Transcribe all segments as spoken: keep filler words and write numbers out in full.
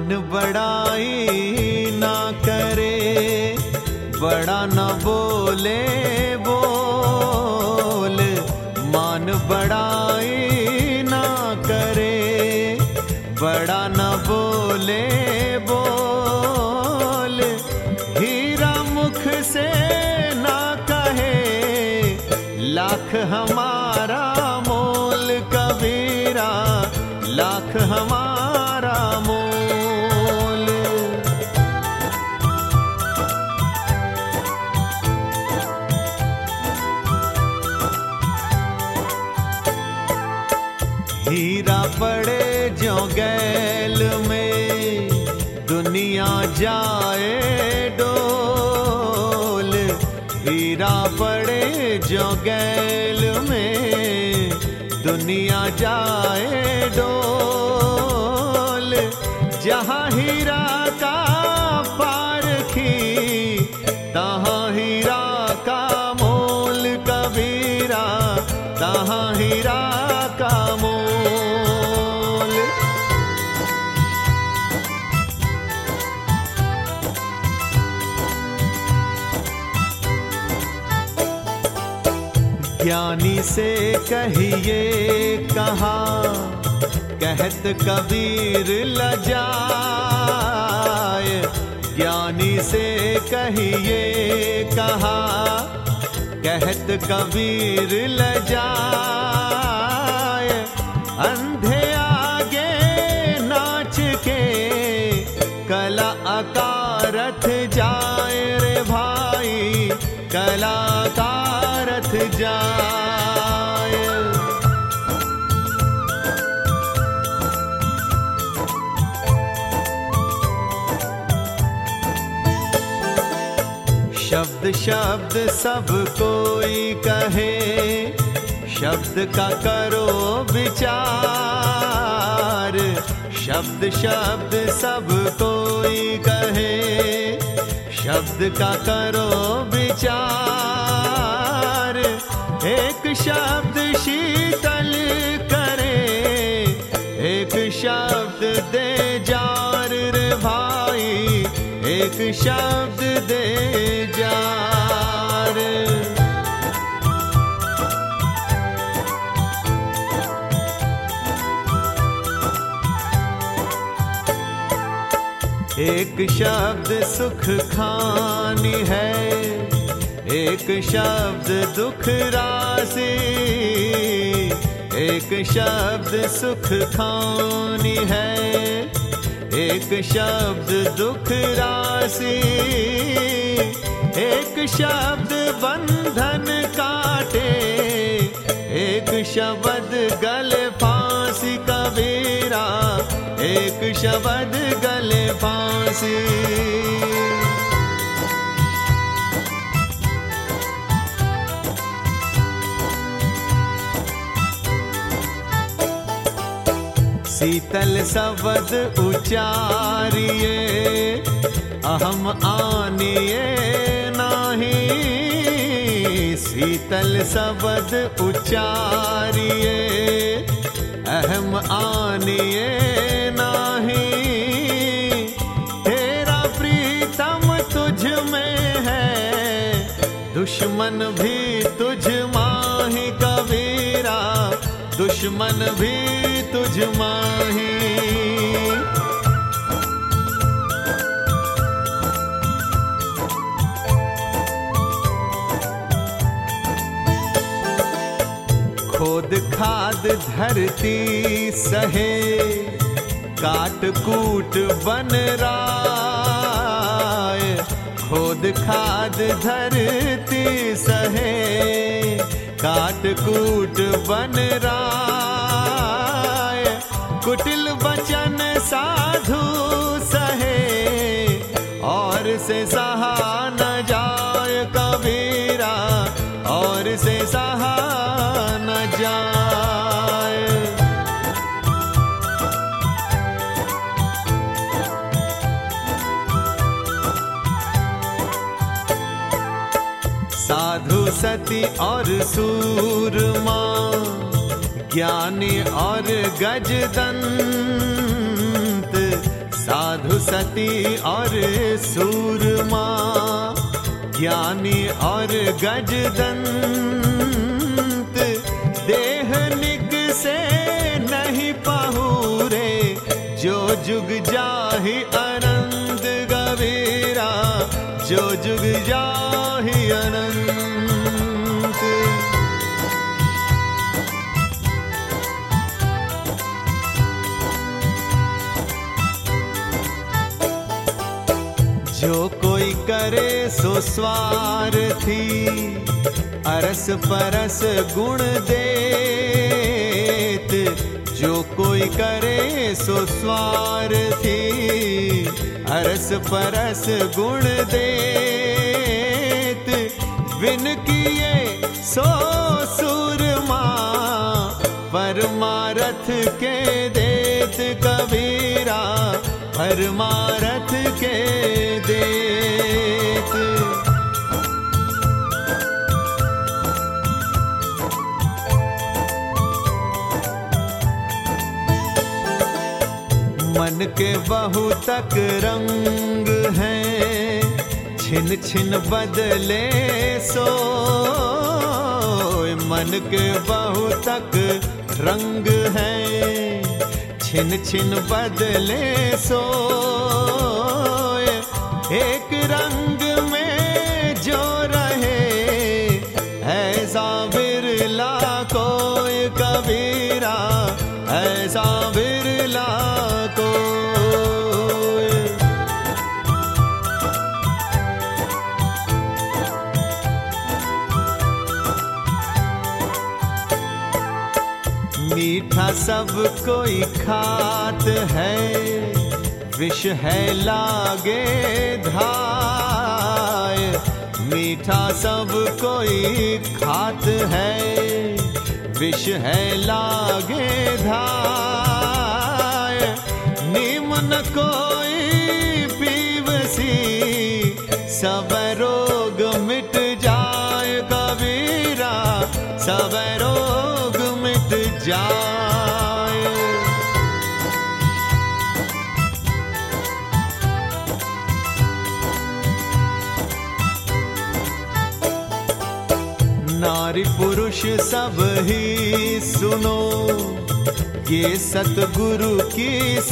मान बड़ाई ना करे, बड़ा न बोले बोल। मान बड़ाई ना करे, बड़ा न बोले बोल। हीरा मुख से ना कहे, लाख हमारा मोल। कबीरा लाख हमारा मोल। हीरा पड़े जो गैल में, दुनिया जाए डोल। हीरा पड़े जो गैल में, दुनिया जाए डोल। जहाँ हीरा का पारखी, तहाँ हीरा का मोल। कबीरा तहाँ हीरा का मोल। ज्ञानी से कहिए कहा, कहत कबीर लजाए। ज्ञानी से कहिए कहा, कहत कबीर लजाए। अंधे आगे नाच के, कला अकारथ जाए रे भाई। कला अकारथ जाए। शब्द शब्द सब कोई कहे, शब्द का करो विचार। शब्द शब्द सब कोई कहे, शब्द का करो विचार। एक शब्द शीतल करे, एक शब्द दे जार रे भाई। एक शब्द दे जार। एक शब्द सुख खानी है, एक शब्द दुख राशि। एक शब्द सुख खानी है, एक शब्द दुख राशि। एक शब्द बंधन काटे, एक शब्द गले फांसी। कबीरा एक शब्द गले फांसी। शीतल शब्द उचारिए, अहम आनिए नाही। शीतल शब्द उचारिए, अहम आनिए नाही। तेरा प्रीतम तुझ में है, दुश्मन भी तुझ माही। कबीरा दुश्मन भी तुझ माही। खोद खाद धरती सहे, काट कूट बन राय। खोद खाद धरती सहे, काट कूट बन राय। कुटिल वचन साधु सहे, और से सहा न जाय। कबीरा और से सहा न जाए। साधु सती और सूरमा, ज्ञानी और गजदंत। साधु साधु सती और सूरमा, ज्ञानी और गजदंत, देहनिक से नहीं पाहुरे, जो जुग जाहि अनंत गवीरा, जो जुग जाहि अनंत। जो कोई करे सो स्वार्थी, अरस परस गुण देत, जो कोई करे सो स्वार्थी, अरस परस गुण देत, बिन किए सो सूरमा, परमारथ के देत कबीरा, परमारथ के देत। मन के बहुतक रंग हैं, छिन छिन बदले सो, मन के बहुतक रंग हैं, छिन छिन बदले सो, एक रंग में जो रहे, ऐसा बिरला कोई कबीरा, ऐसा बिरला कोई। मीठा सब कोई खात है, विष है लागे धाय, मीठा सब कोई खात है, विष है लागे धाय, निमन कोई पीवसी, सब रोग मिट जाए कबीरा, सब रोग मिट जाए। नारी पुरुष सब ही सुनो, ये सतगुरु की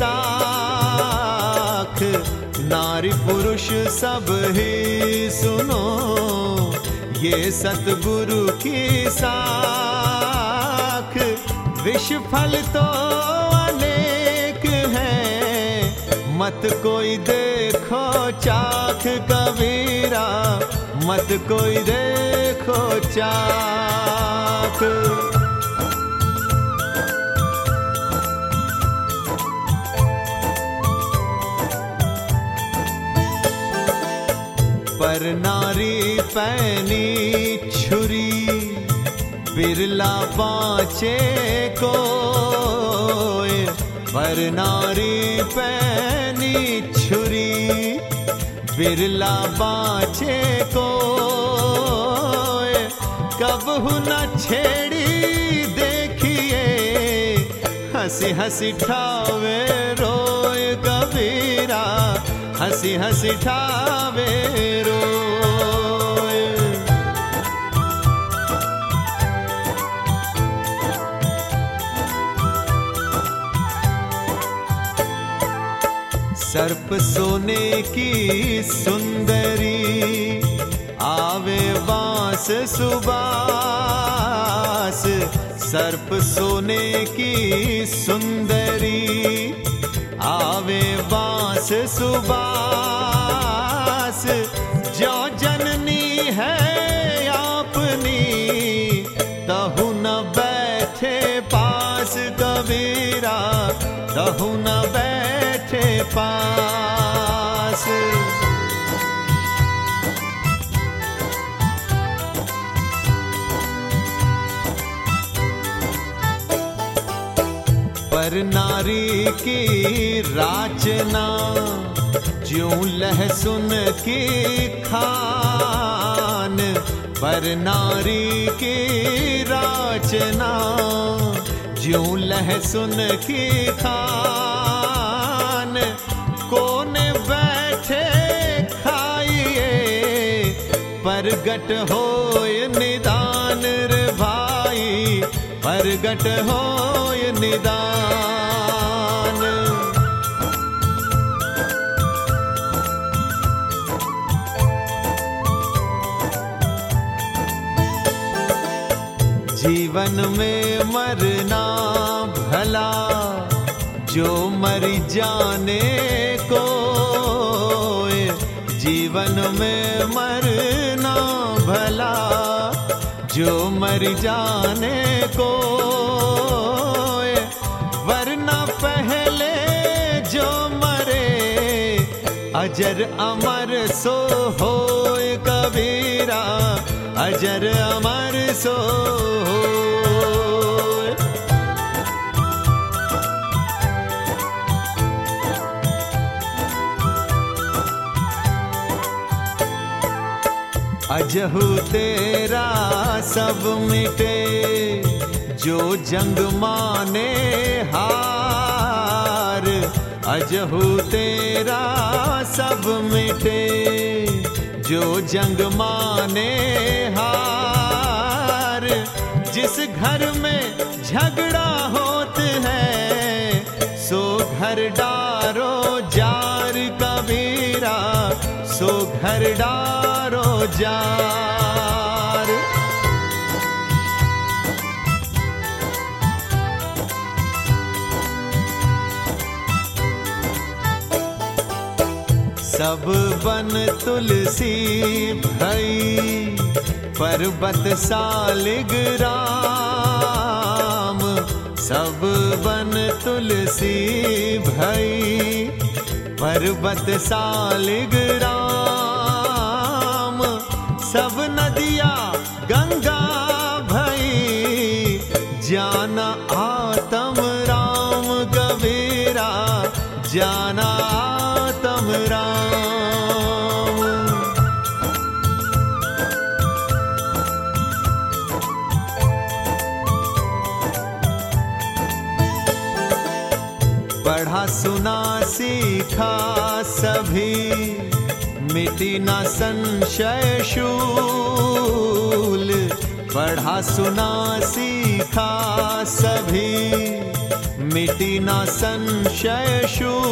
साख, नारी पुरुष सब ही सुनो, ये सतगुरु की साख, विष फल तो अनेक हैं, मत कोई देखो चाख कबीरा, मत कोई देखो चाख। पर नारी पैनी छुरी, बिरला बाँचे कोय, पर नारी पैनी छुरी, बिरला बाँचे कोय, कबहु न छेड़ी देखिए, हंसी हंसी ठावे रोय कबीरा, हंसी हंसी ठावे रोय। सर्प सोने की सुंदरी, आवे बांस सुबास, सर्प सोने की सुंदरी, आवे बांस सुबास, जो जननी है आपनी, तहु न बैठे पास कबीरा, तहु न बैठे पास। पर नारी की राचना, ज्यों लहसुन की खान, पर नारी की राचना, ज्यों लहसुन की खान, को बैठे खाइए, परगट होय निदान रे भाई, परगट होय निदान। जीवन में मरना भला, जो मर जाने को, जीवन में मरना भला, जो मर जाने को, वरना पहले जो मरे, अजर अमर सो होए कबीरा, अजर अमर सो होए। अजहू तेरा सब मिटे, जो जंग माने हार, अजहू तेरा सब मिटे, जो जंग माने हार। जिस घर में झगड़ा होत है, सो घर डारो जार कबीरा, सो घर डारो जार। सब बन तुलसी भई, पर्वत सालिग राम, सब बन तुलसी भई, पर्वत सालिग राम। सब नदिया गंगा भई, जाना आत्म राम कबीरा, जाना आत्म राम। पढ़ा सुना सीखा सभी, मिटी ना संशय शूल। पढ़ा सुना सीखा सभी, मिटी ना संशय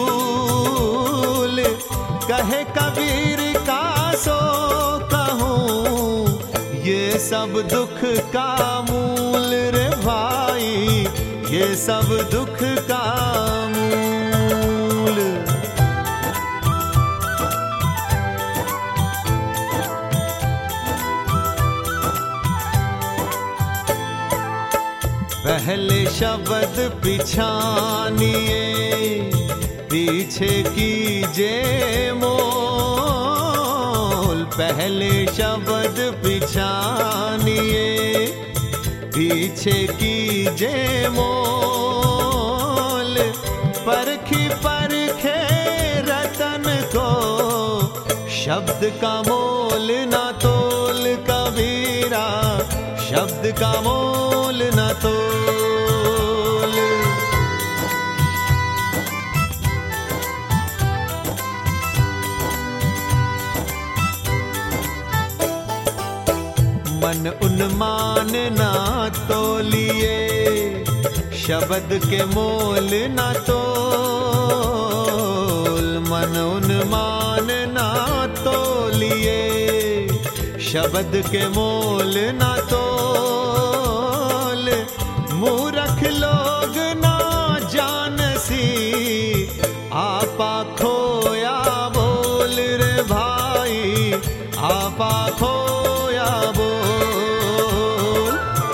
शूल। कहे कबीर का सो कहूँ, ये सब दुख का मूल रे भाई, ये सब दुख का मूल। पहले शब्द पिछानिए, पीछे कीजे मोल। पहले शब्द पिछानिए, पीछे कीजे मोल। परखी परखे रतन को, शब्द का मोल ना तोल कबीरा, शब्द का मोल ना तोल। मन उन्मान ना तोलिए, शब्द के मोल ना तोल। मन उन्मान ना तोलिए, शब्द के मोल ना तोल। मूर्ख लोग ना जानसी, आपा खोया बोल रे भाई, आपा खोया बोल।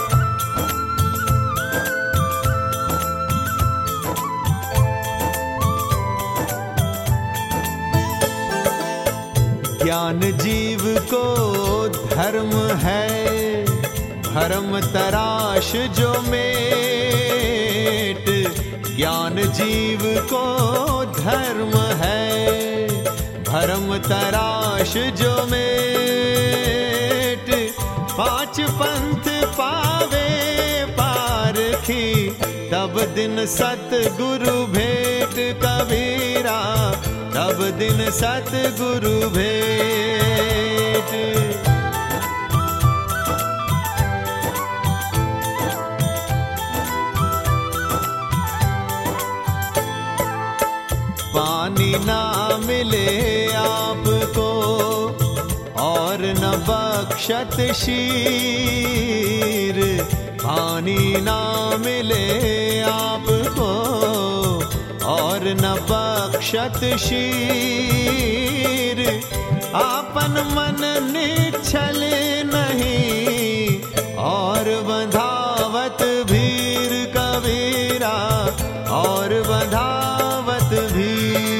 ज्ञान जीव को धर्म है, भरम तराश जो मेट। ज्ञान जीव को धर्म है, भरम तराश जो मेट। पांच पंथ पावे पारखी, तब दिन सतगुरु भेट नित कबीरा, तब दिन सतगुरु भेंट। पानी ना मिले आपको और न बख्शत शीर, पानी ना मिले आपको और न बख्शत शीर। आपन मन निश्चल नहीं और बंधावत भीर कबीरा, और बंधावत भीर।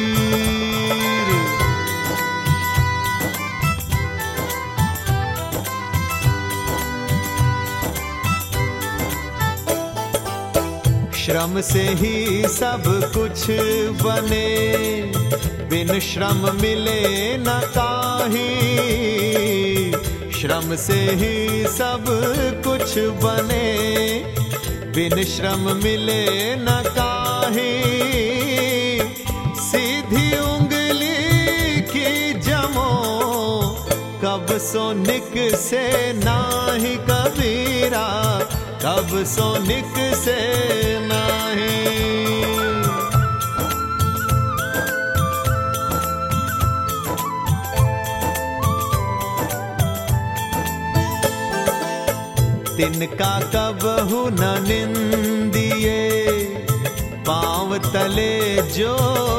श्रम से ही सब कुछ बने, बिन श्रम मिले न काहीं। श्रम से ही सब कुछ बने, बिन श्रम मिले न काहीं। सीधी उंगली की जमो कब सो निक से नाही कबीरा, कब सो निक से नाही। तिनका कबहु न निंदिए, पाँव तले जो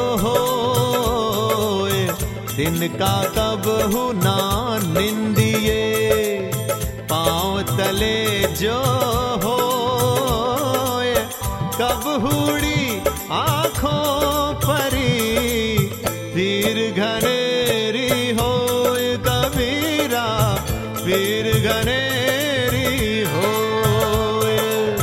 होए। तिनका कबहु न निंदिए, पाँव तले जो होए। कब हुड़ी आँखों परी, पीर घनेरी होए कबीरा, पीर घनेरी होए।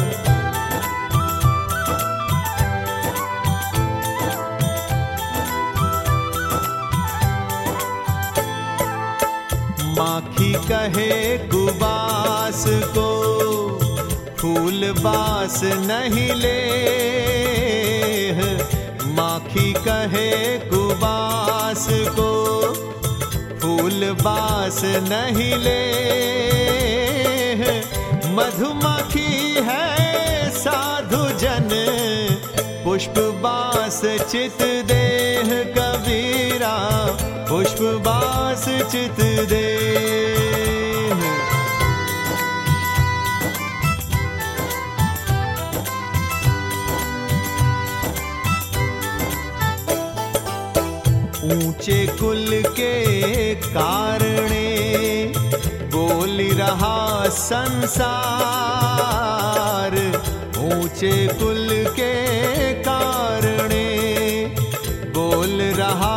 माखी कहे कुबास को, फूल बास नहीं ले। माखी कहे कुबास को, फूल बास नहीं ले। मधुमक्खी है साधु जन, पुष्प बास चित देह कबीरा, पुष्प बास चित देह। ऊंचे कुल के कारणे बोल रहा संसार। ऊंचे कुल के कारणे बोल रहा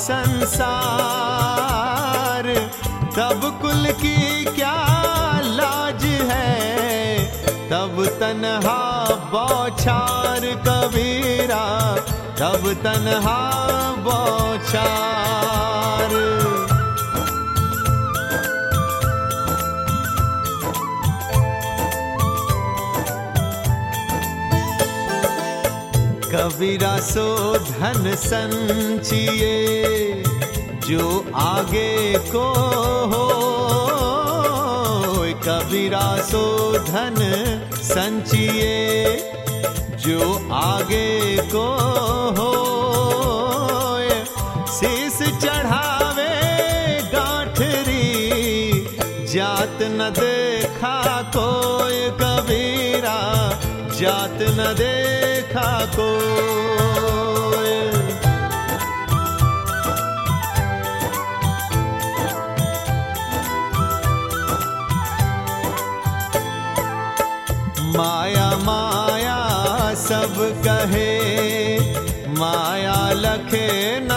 संसार। तब कुल की क्या लाज है, तब तन्हा बौछार कबीरा, तब तन्हा बौछार। कबीरा सो धन संचिए, जो आगे को हो। कबीरा सो धन संचिए, जो आगे को हो। शीस चढ़ावे गांठरी, जात न देखा कोई कबीरा, जात न देखा कोई। माया माया सब कहे, माया लखे न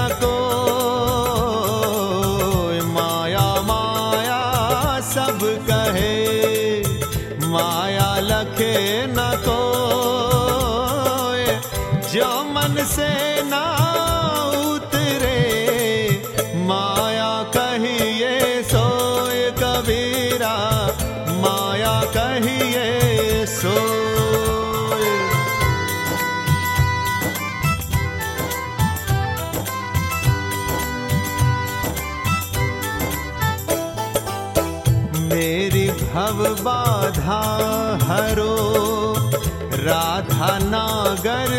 कोई। माया माया सब कहे, माया लखे न कोई। जो मन से ना उतरे, माया कहिए सोए कबीरा, माया कहिए सोए। भव बाधा हरो, राधा नागर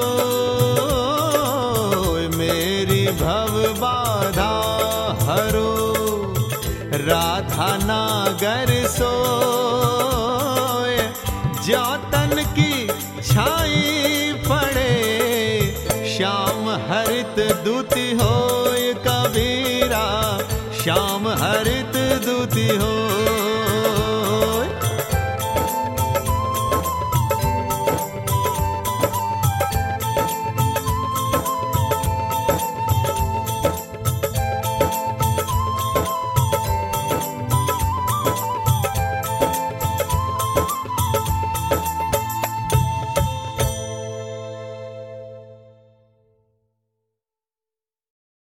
सोय मेरी भव बाधा हरो, राधा नागर सोय। ज्यों तन की छाई पड़े, श्याम हरित दूती होय कबीरा, श्याम हरित दूती हो।